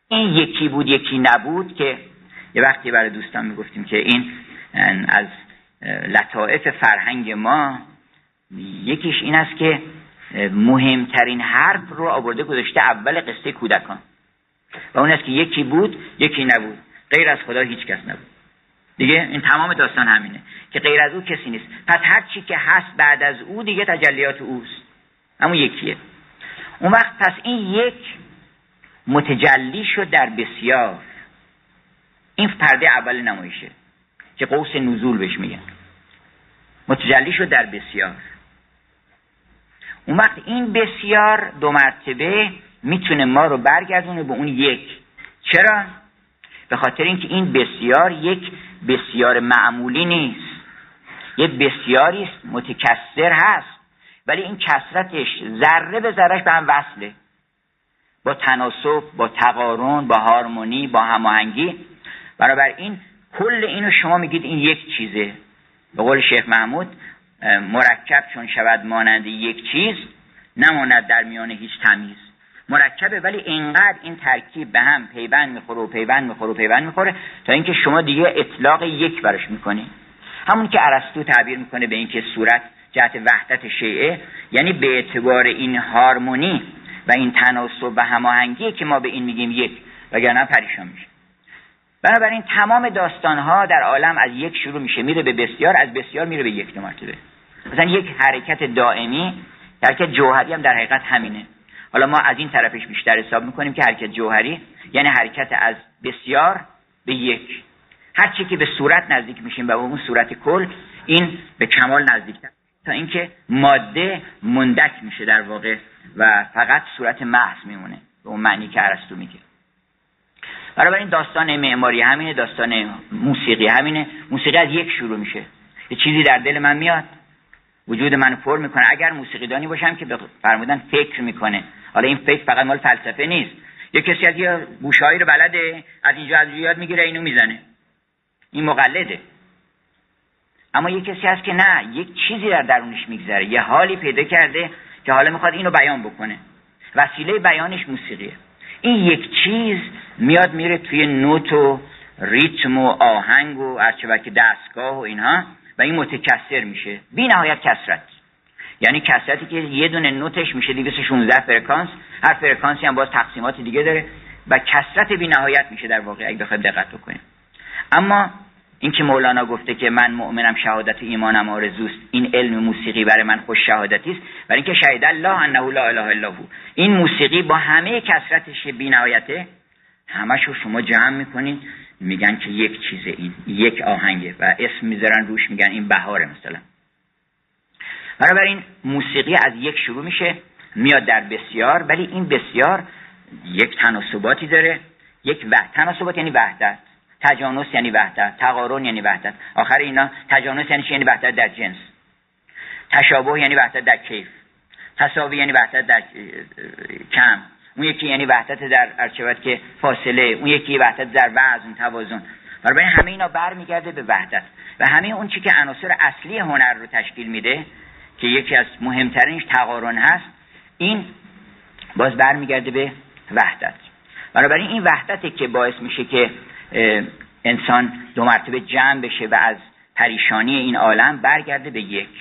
این یکی بود یکی نبود که یه وقتی برای دوستان میگفتیم که این از لطائف فرهنگ ما یکیش این است که مهمترین حرف رو آورده گذاشته اول قصه کودکان و اون است که یکی بود یکی نبود، غیر از خدا هیچ کس نبود. دیگه این تمام داستان همینه که غیر از او کسی نیست، پس هر چی که هست بعد از او دیگه تجلیات اوست، همون یکیه. اون وقت پس این یک متجلی شد در بسیار. این پرده اول نمایشه که قوس نزول بهش میگن، متجلی شد در بسیار. اون وقت این بسیار دو مرتبه میتونه ما رو برگردونه به اون یک. چرا؟ به خاطر اینکه این بسیار یک بسیار معمولی نیست، یک بسیاری است متکثر هست، ولی این کثرتش ذره به ذرهش به هم وصله، با تناسب، با تقارن، با هارمونی، با هماهنگی. بنابراین کل اینو شما میگید این یک چیزه. به قول شیخ محمود مرکب چون شود مانند یک چیز نماند در میان هیچ تمیز. مرکبه ولی اینقدر این ترکیب به هم پیوند میخوره و پیوند میخوره و پیوند میخوره تا اینکه شما دیگه اطلاق یک برش میکنی. همون که ارسطو تعبیر میکنه به اینکه صورت جهت وحدت شیعه، یعنی به اعتبار این هارمونی و این تناسب و هماهنگی که ما به این میگیم یک، وگرنه پریشان میشه. بنابراین تمام داستانها در عالم از یک شروع میشه میره به بسیار، از بسیار میره به یک دو مرتبه. مثلا یک حرکت دائمی، حرکت جوهری هم در حقیقت همینه. حالا ما از این طرفش بیشتر حساب میکنیم که حرکت جوهری یعنی حرکت از بسیار به یک. هر چی که به صورت نزدیک میشیم و به اون صورت کل، این به کمال نزدیکتر تا اینکه ماده مندک میشه در واقع و فقط صورت محض میمونه به اون معنی که ارسطو میگه. برای این داستان معماری همینه، داستان موسیقی همینه. موسیقی از یک شروع میشه. یه چیزی در دل من میاد، وجود منو پر میکنه. اگر موسیقیدانی باشم که فرمودن فکر میکنه. حالا این فکر فقط مال فلسفه نیست. یه کسی از یه گوشایی رو بلده، از اینجا از یاد میگیره اینو میزنه، این مقلده. اما یه کسی هست که نه، یک چیزی در درونش میگذره، یه حالی پیدا کرده که حالا میخواد اینو بیان بکنه. وسیله بیانش موسیقیه. این یک چیز میاد میره توی نوت و ریتم و آهنگ و ارچبک دستگاه و اینها و این متکثر میشه بی نهایت کثرت. یعنی کثرتی که یه دونه نوتش میشه 216 فرکانس، هر فرکانسی هم باز تقسیمات دیگه داره و کثرت بی نهایت میشه در واقع اگه بخوایم دقت بکنیم. اما این که مولانا گفته که من مؤمنم شهادت ایمانم آرزوست، این علم موسیقی برای من خوش شهادتی است، برای اینکه شهید الله انه لا اله الا هو. این موسیقی با همه کثرتش بی نهایته، همشو شما جمع میکنین میگن که یک چیزه، این یک آهنگه و اسم میذارن روش، میگن این بهاره مثلا. بنابراین موسیقی از یک شروع میشه میاد در بسیار، ولی این بسیار یک تناسباتی داره. یک تناسبات یعنی وحدت، تجانس یعنی وحدت، تقارن یعنی وحدت. آخر اینا تجانس یعنی چی؟ یعنی وحدت در جنس. تشابه یعنی وحدت در کیف. تساوی یعنی وحدت در کم. اون یکی یعنی وحدت در ارچبت که فاصله، اون یکی وحدت در وزن، توازن. برای همه اینا برمیگرده به وحدت و همه اون چی که عناصر اصلی هنر رو تشکیل میده که یکی از مهمترینش تقارن هست، این باز برمیگرده به وحدت. بنابراین این وحدته که باعث میشه که انسان دو مرتبه جمع بشه و از پریشانی این عالم برگرده به یک.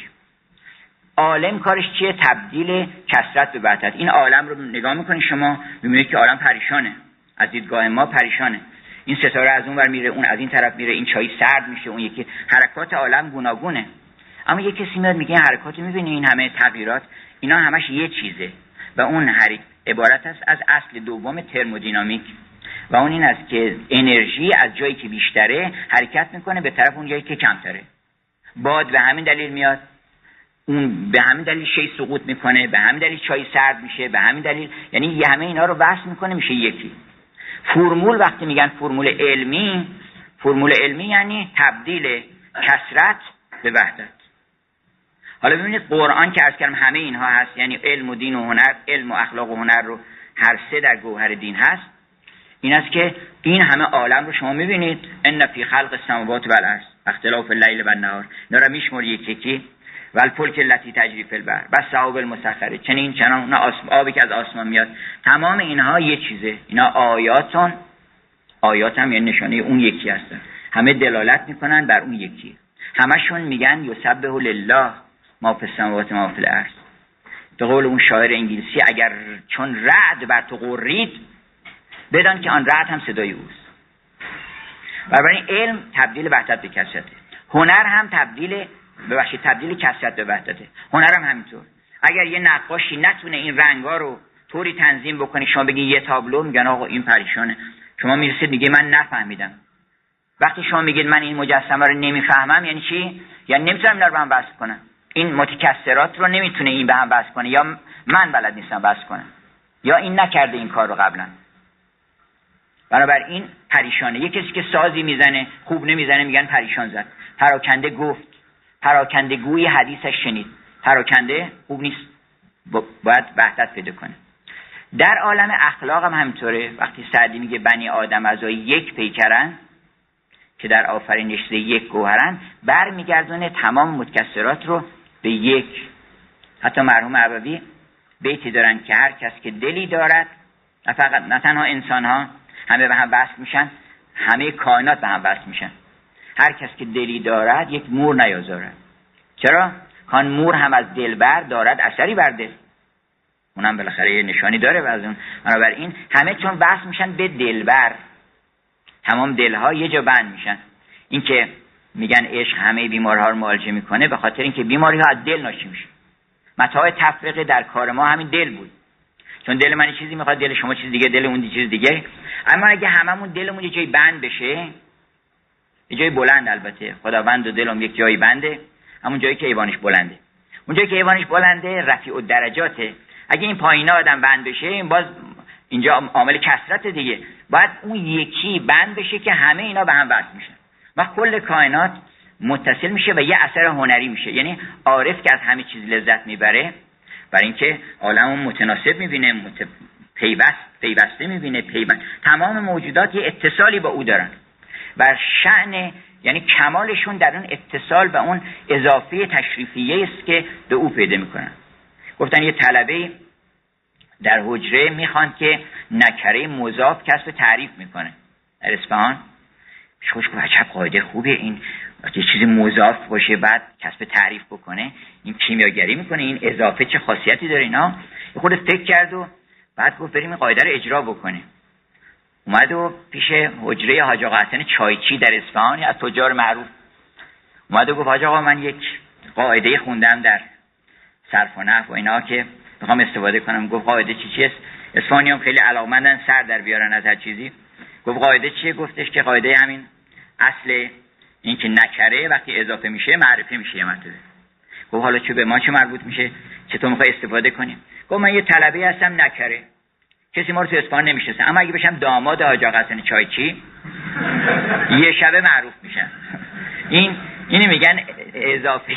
عالم کارش چیه؟ تبدیل کثرت به وحدت. این عالم رو نگاه میکنید شما میبینید که عالم پریشانه، از دیدگاه ما پریشانه. این ستاره از اون ور میره، اون از این طرف میره، این چای سرد میشه، اون یکی. حرکات عالم گوناگونه. اما یک کسی میاد میگه این حرکات میبینی، این همه تغییرات، اینا همش یه چیزه و اون عبارت است از اصل دوم ترمودینامیک و اون این است که انرژی از جایی که بیشتره حرکت میکنه به طرف اون جایی که کمتره. باد به همین دلیل میاد، اون به همین دلیل شی سقوط میکنه، به همین دلیل چای سرد میشه، به همین دلیل، یعنی همه اینا رو وصل میکنه میشه یکی. فرمول وقتی میگن فرمول علمی یعنی تبدیل کثرت به وحدت. حالا ببینید قرآن که عرض کردم همه اینها هست، یعنی علم و دین و هنر، علم و اخلاق و هنر رو هر سه در گوهر دین هست. این است که این همه عالم رو شما میبینید، ان فی خلق السماوات والارض اختلاف اللیل و النهار، اینا رو میشموری یکی یکی. و الفلک التی تجری فی البحر و السحاب المسخره، چنان آبی که از آسمان میاد. تمام اینها یه چیزه، اینا آیات هم یعنی نشانه اون یکی هستن، همه دلالت میکنن بر اون یکی. همشون میگن یسبح لله ما فی السماوات ما فی الارض. به قول اون شاعر انگلیسی، اگر چون رعد بر تو غرید بدان که آن رعد هم صدای اوست. بنابراین علم تبدیل وحدت به کثرته، هنر هم تبدیل کثرت به وحدته. هنر هم همینطور. اگر یه نقاشی نتونه این رنگا رو طوری تنظیم بکنه، شما بگین یه تابلو، میگن آقا این پریشانه. شما میرسید میگه من نفهمیدم. وقتی شما میگید من این مجسمه رو نمیفهمم، یعنی چی؟ یعنی نمیتونم اینا رو به هم وصل کنم. این متکثرات رو نمیتونه این به هم وصل کنه، یا من بلد نیستم وصل کنم، یا این نکرده این کار رو قبلا. بنابراین پریشانه. یه کسی که سازی میزنه خوب نمیزنه میگن پریشان زد. پراکنده گفت، پراکنده گوی حدیثش شنید. پراکنده خوب نیست، باید وحدت پیدا کنه. در عالم اخلاق هم همینطوره. وقتی سعدی میگه بنی آدم از یک پیکرن که در آفرینش یک گوهرن، برمیگردونه تمام متکثرات رو به یک. حتی مرحوم عبوی بیتی دارن که هر کس که دلی دارد، نه تنها انسان ها همه به هم وصل میشن، همه کائنات به هم وصل میشن. هر کس که دلی دارد یک مور نیازارد. چرا؟ کان مور هم از دلبر دارد اثری بر دل. اونم بالاخره یه نشانی داره از اون. بنابراین همه چون وصل میشن به دلبر، تمام دلها یه جا بند میشن. این که میگن عشق همه بیمارها رو معالجه میکنه، به خاطر اینکه بیماری ها از دل ناشی میشه. متاع تفرقه در کار ما همین دل بود. چون دل من چیزی میخواد، دل شما چیز دیگه، دل اون چیز دیگه. اما اگه هممون دلمون یه جایی بند بشه، یه جای بلند، البته خداوند و دلم یک جایی بنده، همون جایی که ایوانش بلنده. اون جایی که ایوانش بلنده رفیع الدرجاته. اگه این پایینا آدم بند بشه، این باز اینجا عامل کثرت دیگه. باید اون یکی بند بشه که همه اینا به هم وصل میشن و کل کائنات متصل میشه و یه اثر هنری میشه. یعنی عارف که از همه چیز لذت میبره، برای اینکه عالمو متناسب میبینه، پیوسته میبینه، تمام موجودات یه اتصالی با او دارن و شأن، یعنی کمالشون در اون اتصال به اون اضافه تشریفیه است که به او پیدا میکنن. گفتن یه طلبه در حجره میخوان که نکره مضاف کسب تعریف میکنه در اصفهان. خوش گفت عجب قاعده خوبه این، وقتی چیزی مضاف باشه بعد کسب تعریف بکنه، این کیمیاگری میکنه، این اضافه چه خاصیتی داره. اینا خود فکر کرد و بعد گفت بریم این قاعده رو اجرا بکنه. اومد و پیش حجره حاج آقا حسن چایچی در اصفهان، از تجار معروف، اومد و گفت حاج آقا من یک قاعده خوندم در صرف و نحو و اینا که میخوام استفاده کنم. گفت قاعده چیه؟ اصفهانیام خیلی علاقمندن سر در بیارن از هر چیزی. گفت قاعده چیه؟ گفتش که قاعده همین اصل این که نکره وقتی اضافه میشه معرفه میشه یه مرتبه. گفت حالا چه به ما چه مربوط میشه؟ چطور میخوای استفاده کنیم؟ گفت من یه طلبه هستم نکره، کسی ما رو تو اصفهان نمیشناسه، اما اگه بشم داماد حاج آقا حسن چایچی یه شبه معروف میشن. اینی میگن اضافه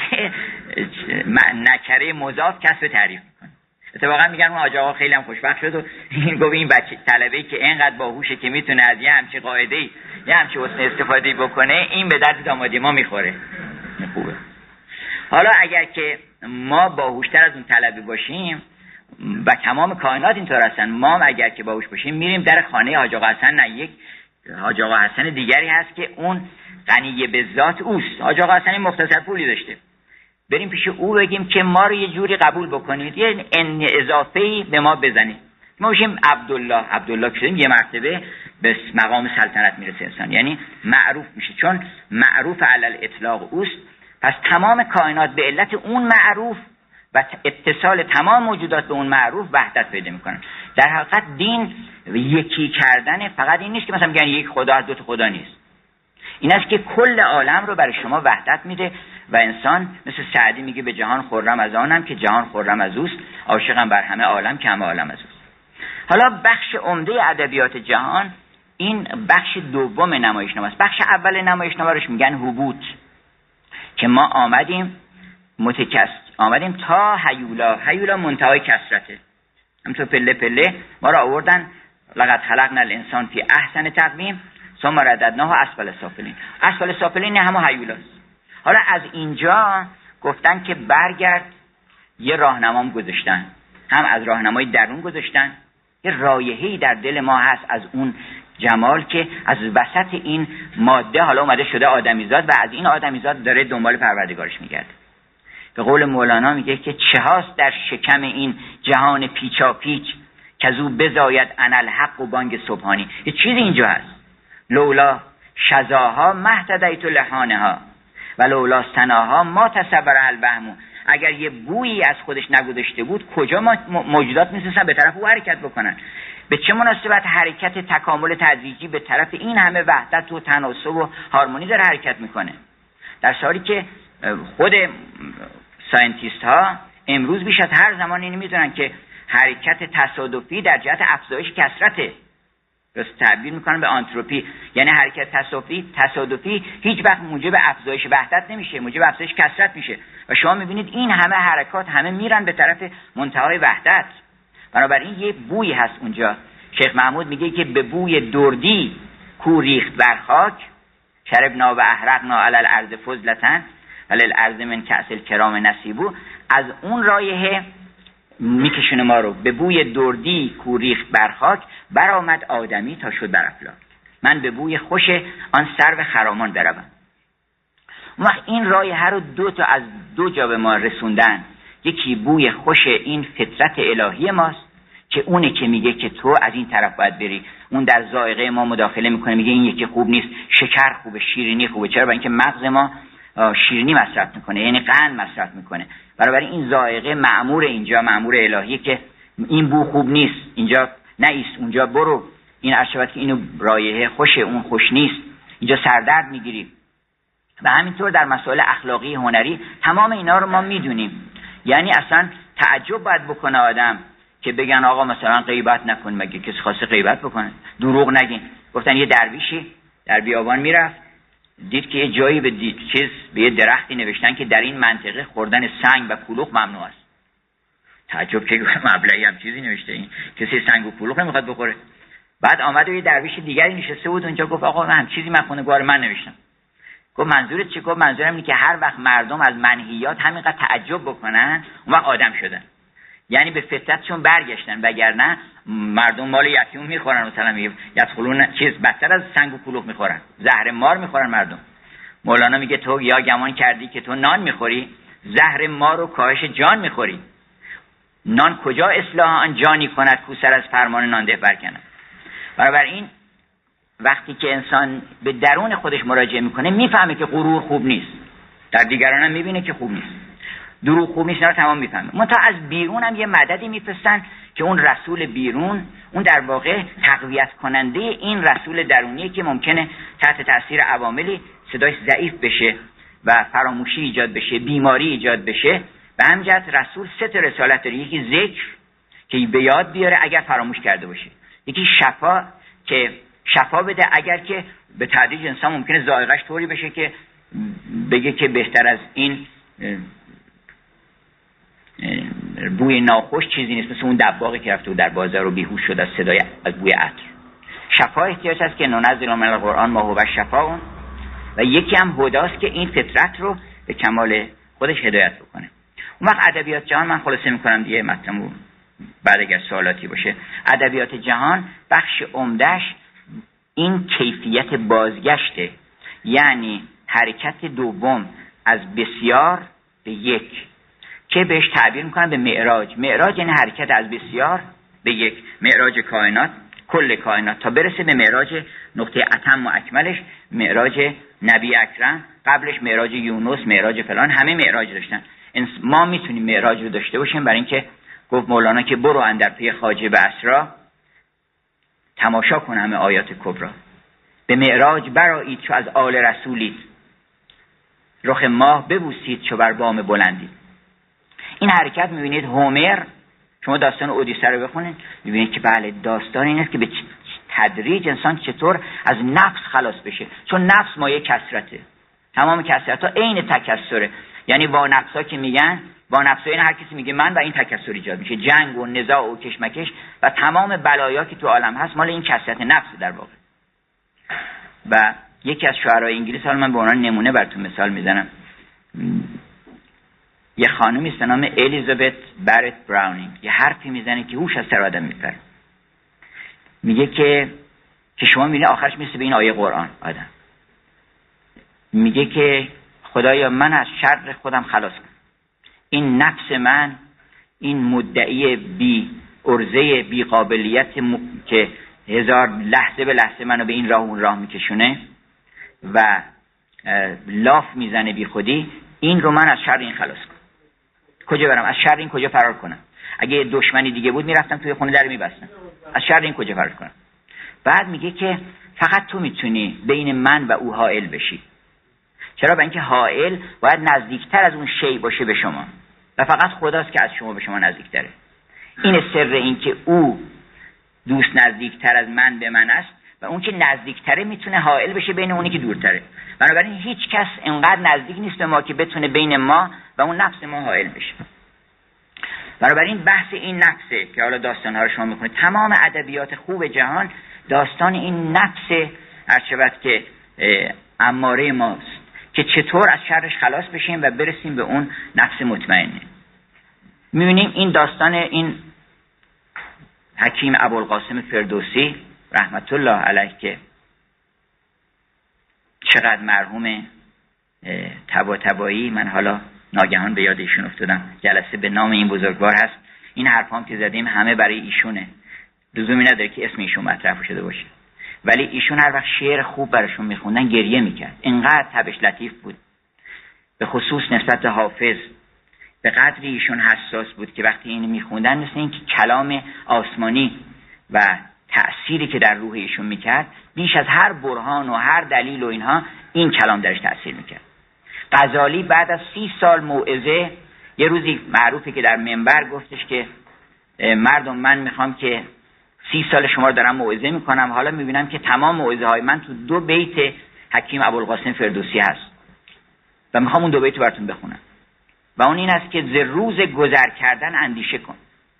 نکره مضاف کسب تعریف میکنه. اتفاقا میگن اون حاج آقا خیلی هم خوشبخت شد و این گفت این بچه طلبه‌ای که اینقدر باهوشه که میتونه از یه همچین قاعده‌ای یه همچین حسن استفاده بکنه، این به درد دامادی ما میخوره. خوبه. حالا اگر که ما باهوشتر از اون طلبه باشیم و تمام کائنات اینطور هستن، ما اگر که باهوش باشیم میریم در خانه حاج آقا حسن. نه، یک حاج آقا حسن دیگری هست که اون غنی به ذات اوست. حاج آقا حسن مختصر پولی داشته، بریم پیش او بگیم که ما رو یه جوری قبول بکنید، یه اضافه‌ای به ما بزنید، ما بشیم عبدالله که شدیم، یه مرتبه به مقام سلطنت میرسه انسان، یعنی معروف میشه، چون معروف علی الاطلاق اوست. پس تمام کائنات به علت اون معروف و اتصال تمام موجودات به اون معروف وحدت پیدا میکنن. در حقیقت دین یکی کردن فقط این نیست که مثلا میگن یک خدا، دو تا خدا نیست. این است که کل عالم رو برای شما وحدت میده و انسان مثل سعدی میگه به جهان خرم از آنم که جهان خرم از اوست، عاشقم بر همه عالم که همه عالم از اوست. حالا بخش عمده ادبیات جهان این بخش دوم نمایشنامه است. بخش اول نمایشنامه روش میگن حبوط، که ما آمدیم تا هیولا منتهای کثرته. همینطور پله پله ما را آوردن لقد خلقنا الانسان فی احسن تقویم ثم رددناه اسفل سافلین. اسفل سافلین همه هیولاست. حالا از اینجا گفتن که برگرد، یه راهنمام گذاشتن، هم از راهنمای درون گذاشتن، یه رایحه‌ای در دل ما هست از اون جمال که از وسط این ماده حالا اومده شده آدمیزاد و از این آدمیزاد داره دنبال پروردگارش میگرده. به قول مولانا میگه که چه هاست در شکم این جهان پیچا پیچ، که از او بزاید انالحق و بانگ سبحانی. یه چیزی اینجا هست، لولا شذاها مهتدیت لحانها و لولا سناها ما تصور الوهم. اگر یه بویی از خودش نگذاشته بود کجا موجودات میتونستن به طرف او حرکت بکنن؟ به چه مناسبت حرکت تکامل تدریجی به طرف این همه وحدت و تناسب و هارمونی داره حرکت میکنه، در حالی که خود ساینتیست ها امروز بیش از هر زمان اینو میدونن که حرکت تصادفی در جهت افزایش کثرته. درست تعبیر میکنن به آنتروپی، یعنی حرکت تصادفی هیچ وقت موجب افزایش وحدت نمیشه، موجب افزایش کثرت میشه و شما میبینید این همه حرکات همه میرن به طرف منتهای وحدت. بنابراین یه بوی هست اونجا. شیخ محمود میگه که به بوی دردی کو ریخت بر خاک، شربنا و احرقنا علی الارض فضلتن وللارض من کأس الکرام نصیبو. از اون رایحه میکشونه ما رو به بوی دردی کو ریخت بر خاک، برآمد آدمی تا شد بر افلاک. من به بوی خوش آن سرو خرامان بروم. اون وقت این رایحه رو از دو جا به ما رسوندن. یکی بوی خوش این فطرت الهی ماست که اونه که میگه که تو از این طرف باید بری. اون در ذائقه ما مداخله میکنه، میگه این یکی خوب نیست، شکر خوبه، شیرینی خوبه. چرا؟ برای اینکه مغز ما شیرینی مصرف میکنه، یعنی قند مصرف میکنه. برای این ذائقه مأمور اینجا، مأمور الهیه که این بو خوب نیست، اینجا نایست، اونجا برو. این ارشبت که اینو رایحه خوشه، اون خوش نیست، اینجا سردرد میگیری. و همینطور در مسائل اخلاقی هنری تمام اینا رو ما میدونیم. یعنی اصلا تعجب باید بکنه آدم که بگن آقا مثلا غیبت نکن، مگه کسی خواسته غیبت بکنه؟ دروغ نگین. گفتن یه درویشی در بیابان میرفت، دید که یه جایی به یه درختی نوشتن که در این منطقه خوردن سنگ و کلوخ ممنوع است. تعجب که مبلغی هم چیزی نوشته، این کسی سنگ و کلوخ نمیخواد بخوره. بعد آمد و یه درویش دیگری نشسته بود اونجا، گفت آقا من چیزی مخونه‌گوار من نوشتم. گفت منظورت چیه؟ گفت منظورم اینه که هر وقت مردم از منهیات همینقدر تعجب بکنن اون وقت آدم شدن، یعنی به فطرتشون برگشتن، وگرنه مردم مال یتیم میخورن، مثلا یدخلون چیز بدتر از سنگ و کلوخ میخورن، زهر مار میخورن مردم. مولانا میگه تو یا گمان کردی که تو نان میخوری، زهر مار و کاهش جان میخوری. نان کجا اصلاح آن جانی کند کو سر از فرمان نان ده برکنه. بنابراین وقتی که انسان به درون خودش مراجعه میکنه میفهمه که غرور خوب نیست، در دیگران هم میبینه که خوب نیست، دروغ خوب نیست، اینا رو تمام میفهمه. منتها از بیرون هم یه مددی میفرستن که اون رسول بیرون، اون در واقع تقویت کننده این رسول درونیه که ممکنه تحت تاثیر عواملی صداش ضعیف بشه و فراموشی ایجاد بشه، بیماری ایجاد بشه. به همین جهت رسول سه تا رسالت داره. یکی ذکر که به یاد بیاره اگر فراموش کرده باشه، یکی شفا که شفا بده اگر که به تدریج انسان ممکنه ذائقه‌اش طوری بشه که بگه که بهتر از این بوی ناخوش چیزی نیست، مثل اون دباغی که رفته و در بازار رو بیهوش شد از بوی عطر. شفا احتیاج هست که ننزل من القرآن ما هو شفاء، و یکی هم هداست که این فطرت رو به کمال خودش هدایت بکنه. اون وقت ادبیات جهان، من خلاصه میکنم دیگه مطلبو بعد اگر سوالاتی باشه، ادبیات جهان بخش عمده‌اش این کیفیت بازگشته، یعنی حرکت دوم از بسیار به یک که بهش تعبیر میکنن به معراج. معراج یعنی حرکت از بسیار به یک، معراج کائنات، کل کائنات، تا برسه به معراج نقطه اتم و اکملش، معراج نبی اکرم. قبلش معراج یونس، معراج فلان، همه معراج داشتن. ما میتونیم معراج رو داشته باشیم، برای اینکه گفت مولانا که برو اندر پی خواجه به اسرا، تماشا کن همه آیات کبرا. به معراج برآیید چو از آل رسولید، رخ ماه ببوسید چو بر بام بلندید. این حرکت میبینید هومر، شما داستان اودیسه رو بخونید میبینید که بله داستان این است که به تدریج انسان چطور از نفس خلاص بشه، چون نفس مایه کثرته، تمام کثرت ها عین تکثره. یعنی با نفسا که میگن، با نفسا این هر کسی میگه من، و این تکثر ایجاد میشه، جنگ و نزاع و کشمکش و تمام بلایا که تو عالم هست مال این کثرت نفس در واقع. و یکی از شاعرای انگلیس، حالا من به عنوان نمونه براتون مثال میزنم، یه خانومی است به نام الیزابت بارت براونینگ یه حرفی میزنه که هوش از سر آدم میپره. میگه که شما میبینید آخرش مثل به این آیه قرآن آدم میگه که خدایا من از شر خودم خلاص کن. این نفس من، این مدعی بی ارزه بی قابلیت که هزار لحظه به لحظه منو به این راه اون راه میکشونه و لاف میزنه بی خودی، این رو من از شر این خلاص کن. کجا برم؟ از شر این کجا فرار کنم؟ اگه دشمنی دیگه بود میرفتم توی خونه در میبستم. از شر این کجا فرار کنم؟ بعد میگه که فقط تو میتونی بین من و او حائل بشی. چرا؟ برای اینکه حائل باید نزدیکتر از اون شی باشه به شما و فقط خداست که از شما به شما نزدیکتره. این سر این که او دوست نزدیکتر از من به من است و اون که نزدیکتره میتونه حائل بشه بین اونی که دورتره. بنابراین هیچ کس انقدر نزدیک نیست به ما که بتونه بین ما و اون نفس ما حائل بشه. بنابراین بحث این نفسه که حالا داستان‌ها رو شما می‌خونید، تمام ادبیات خوب جهان داستان این نفس هرچند که اماره ماست که چطور از شرش خلاص بشیم و برسیم به اون نفس مطمئنه. می‌بینیم این داستان این حکیم ابوالقاسم فردوسی رحمت الله علیه که چقدر مرحوم طباطبایی، من حالا ناگهان به یاد ایشون افتادم، جلسه به نام این بزرگوار هست. این حرفام که زدیم همه برای ایشونه، لزومی نداره که اسم ایشون مطرح شده باشه، ولی ایشون هر وقت شعر خوب براشون میخوندن گریه میکرد. اینقدر تبش لطیف بود، به خصوص نسبت حافظ به قدری ایشون حساس بود که وقتی اینو میخوندن مثل این که کلام آسمانی و تأثیری که در روح ایشون میکرد بیش از هر برهان و هر دلیل و اینها این کلام درش تأثیر میکرد. غزالی بعد از 30 سال موعظه یه روزی معروفه که در منبر گفتش که مردم من میخوام که 30 سال شما رو دارم موعظه میکنم، حالا میبینم که تمام موعظه های من تو 2 بیت حکیم ابوالقاسم فردوسی هست و میخوام اون 2 بیت براتون بخونم و اون این است که ز روز گذر کردن اندیشه کن،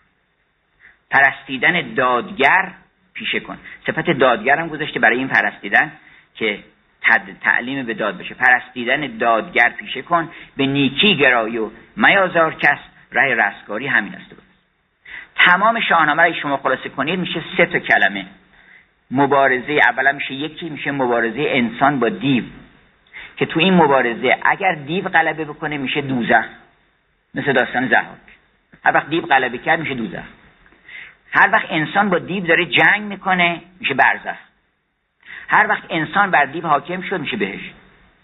پرستیدن دادگر پیشه کن. صفت دادگر هم گذاشته برای این پرستیدن که تعلیم به داد بشه. پرستیدن دادگر پیشه کن، به نیکی گرای و میازار کس، راه رستگاری همین است. تمام شاهنامه رو شما خلاصه کنید میشه 3 تا کلمه. مبارزه اولا میشه مبارزه انسان با دیو، که تو این مبارزه اگر دیو غلبه بکنه میشه دوزخ، مثل داستان ضحاک. هر وقت دیو غلبه کرد میشه دوزخ. هر وقت انسان با دیو داره جنگ میکنه میشه برزخ. هر وقت انسان بر دیو حاکم شد میشه بهشت.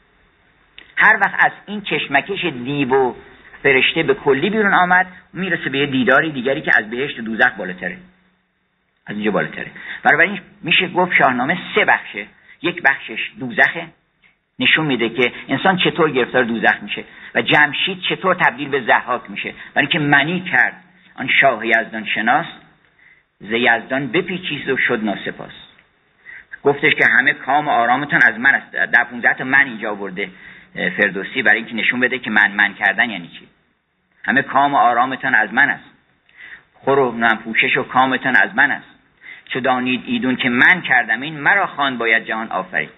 هر وقت از این کشمکش دیو و فرشته به کلی بیرون آمد میرسه به یه دیداری دیگری که از بهشت و دوزخ بالاتره، از اینجا بالاتره. بنابراین میشه گفت شاهنامه 3 بخشه. یک بخشش دوزخه، نشون میده که انسان چطور گرفتار دوزخ میشه و جمشید چطور تبدیل به ضحاک میشه، برای که منی کرد آن شاه یزدان شناس، ز یزدان بپیچید و شد ناسپاس. گفتش که همه کام و آرامتان از من است. در 15 تا من اینجا آورده فردوسی برای اینکه نشون بده که من کردن یعنی چی. همه کام و آرامتان از من است، خور و پوشش و کامتان از من است، چو دانید ایدون که من کردم این، مرا خواند باید جهان آفرین.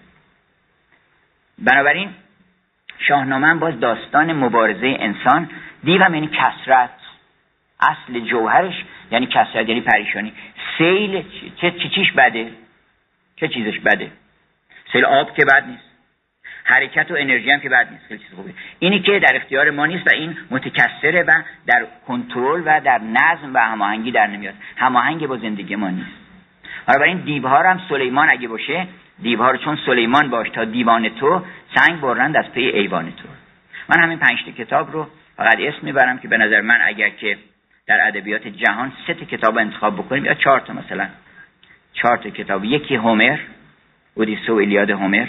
بنابراین شاهنامه باز داستان مبارزه انسان. دیو هم یعنی کثرت، اصل جوهرش یعنی کثرت، یعنی پریشانی. سیل چیش بده؟ چه چیزش بده؟ سیل آب که بد نیست، حرکت و انرژی هم که بد نیست، خیلی چیز خوبه. اینی که در اختیار ما نیست و این متکثره و در کنترل و در نظم و هماهنگی در نمیاد، هماهنگ با زندگی ما نیست. حالا این دیوها هم سلیمان اگه باشه، دیوها رو چون سلیمان باش تا دیوان تو، سنگ برند از پی ایوان تو. من همین 5 تا کتاب رو فقط اسم میبرم که به نظر من اگر که در ادبیات جهان 3 تا کتاب انتخاب بکنیم یا 4 تا، مثلا 4 تا کتاب، یکی هومر، اودیسه و ایلیاد هومر،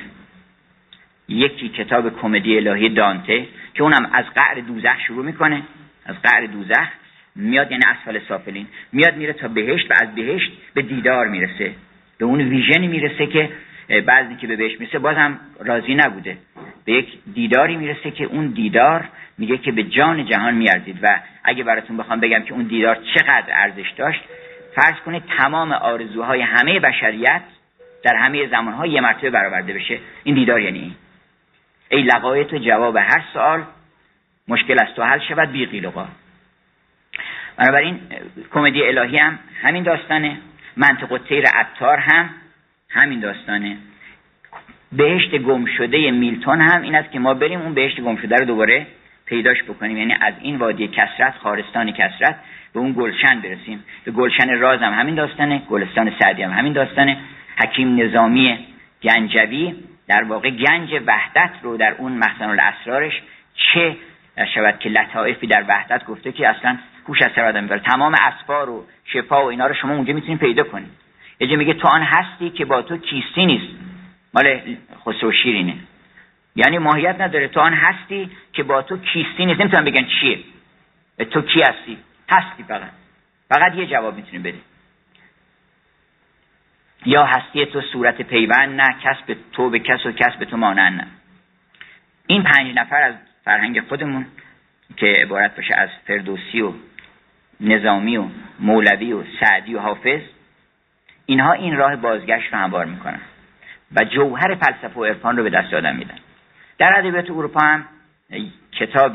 یکی کتاب کمدی الهی دانته که اونم از قعر دوزخ شروع میکنه، از قعر دوزخ میاد یعنی اسفل سافلین، میاد میره تا بهشت و از بهشت به دیدار میرسه، به اون ویژنی میرسه که بعضی که به بهشت میرسه بازم راضی نبوده، به یک دیداری میرسه که اون دیدار میگه که به جان جهان میارزید. و اگه براتون بخوام بگم که اون دیدار چقدر ارزش داشت، فرض کنید تمام آرزوهای همه بشریت در همه زمانها یه مرتبه برآورده بشه. این دیدار یعنی این. ای لقای تو جواب هر سوال، مشکل از تو حل شود بی قیل و قال. بنابراین کمدی الهی هم همین داستانه، منطق الطیر عطار هم همین داستانه، بهشت گم شده میلتون هم این است که ما بریم اون بهشت گم شده رو دوباره پیداش بکنیم، یعنی از این وادی کثرت، خارستان کثرت، به اون گلشن برسیم. به گلشن راز هم همین داستانه، گلستان سعدی هم همین داستانه. حکیم نظامی گنجوی در واقع گنج وحدت رو در اون مخزن الاسرارش چه شود که لطائفی در وحدت گفته که اصلا هوش از سر آدم میبره. تمام اسفار و شفا و اینا رو شما اونجا میتونید پیدا کنید. یه جا میگه تو آن هستی که با تو کیستی نیست، مال خسرو شیرینه، یعنی ماهیت نداره. تو آن هستی که با تو کیستی نیست، نمیتونن بگن چیه، تو کی هستی؟ هستی فقط یه جواب میتونی بدی. یا هستی تو صورت پیوند نه، کسب تو به کس و کس به تو مانند نه. این 5 نفر از فرهنگ خودمون که عبارت باشه از فردوسی و نظامی و مولوی و سعدی و حافظ، اینها این راه بازگشت رو هموار میکنن و جوهر فلسفه و عرفان رو به دست آدم میدن. در ادبیات اروپا هم کتاب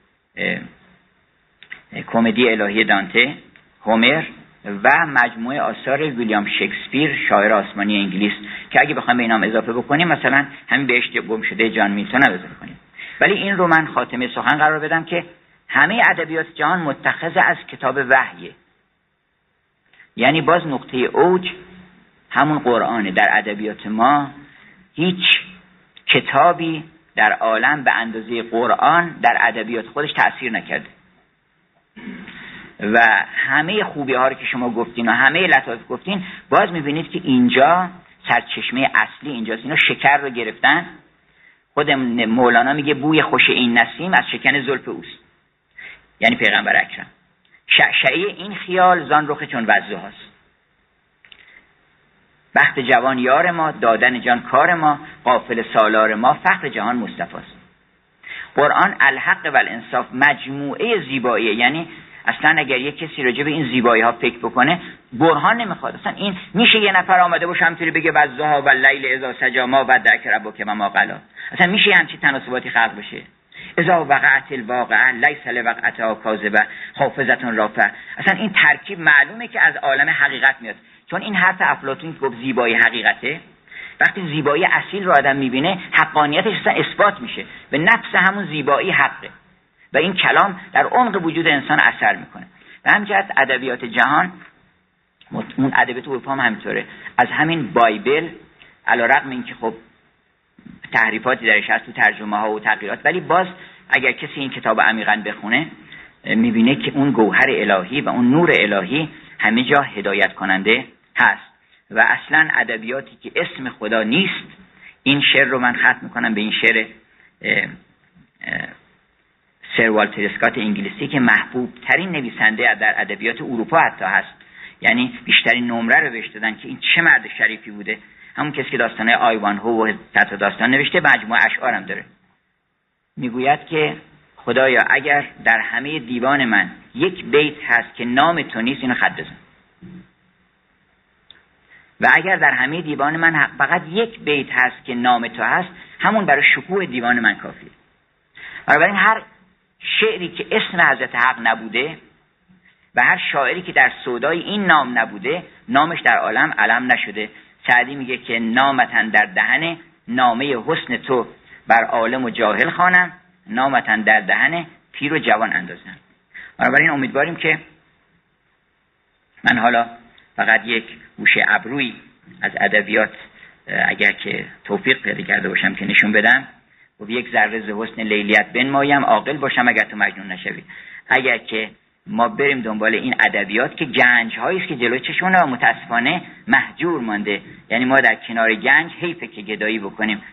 کمدی الهی دانته، هومر و مجموعه آثار ویلیام شکسپیر شاعر آسمانی انگلیس که اگه بخوایم به اینام اضافه بکنیم مثلا همین بهشت گم شده جان میلتون رو اضافه کنیم. ولی این رو من خاتمه سخن قرار بدم که همه ادبیات جهان متخذ از کتاب وحیه، یعنی باز نقطه اوج همون قرآنه. در ادبیات ما هیچ کتابی در عالم به اندازه قرآن در ادبیات خودش تأثیر نکرده و همه خوبی ها رو که شما گفتین و همه لطایف گفتین، باز میبینید که اینجا سرچشمه اصلی اینجاست. اینا شکر رو گرفتن. خود مولانا میگه بوی خوش این نسیم از شکن زلف اوست، یعنی پیغمبر اکرم. شعشعه این خیال زان رخ چون وزه هاست. بخت جوان یار ما، دادن جان کار ما، قافل سالار ما، فخر جهان مصطفی است. قرآن الحق و الانصاف مجموعه زیباییه، یعنی اصلا اگر یک کسی راجع به این زیبایی ها فکر بکنه برهان نمیخواد. اصلا این میشه یه نفر آمده باشه همینطوری بگه والضحی واللیل اذا سجی ما ودعک ربک وما قلی؟ اصلا میشه همچین تناسباتی خلق بشه؟ اذا وقعت الواقعه لیس لوقعتها کاذبه حافظه رافعه. اصلا این ترکیب معلومه که از عالم حقیقت میاد، چون این حرف افلاطون گفت زیبایی حقیقته. وقتی زیبایی اصیل رو آدم میبینه حقانیتش اصلا اثبات میشه، به نفس همون زیبایی حقه و این کلام در عمق وجود انسان اثر میکنه. و همینجهت ادبیات جهان، اون ادبیات اروپا هم همینطوره. از همین بایبل علیرغم اینکه خب تحریفاتی درش هست تو ترجمه ها و تغییرات، ولی باز اگر کسی این کتاب عمیقاً بخونه میبینه که اون گوهر الهی و اون نور الهی همه جا هدایت کننده هست. و اصلا ادبیاتی که اسم خدا نیست، این شعر رو من ختم میکنم به این شعر سر والتر اسکات انگلیسی که محبوب ترین نویسنده در ادبیات اروپا حتی هست، یعنی بیشترین نمره رو بهش دادن که این چه مرد شریفی بوده. همون کسی که داستانه آیوانهو و تحت داستان نوشته، مجموعه اشعار هم داره. میگوید که خدایا اگر در همه دیوان من یک بیت هست که نام تو نیست، اینو خط بزن. و اگر در همه دیوان من فقط یک بیت هست که نام تو هست، همون برای شکوه دیوان من کافیه. بنابراین هر شعری که اسم حضرت حق نبوده و هر شاعری که در سودای این نام نبوده، نامش در عالم علم نشده. سعدی میگه که نامتن در دهن نامه حسن تو بر عالم و جاهل خوانم، نامتن در دهن پیر و جوان اندازم. بنابراین امیدواریم که من حالا فقط یک گوشه ابروی از ادبیات اگر که توفیق پیدا کرده باشم که نشون بدم و یک ذره ز حسن لیلیت بنمایم، عاقل باشم اگر تو مجنون نشوی. اگر که ما بریم دنبال این ادبیات که گنج هایی است که جلوی چشمونه و متاسفانه محجور مانده، یعنی ما در کنار گنج حیفه که گدایی بکنیم.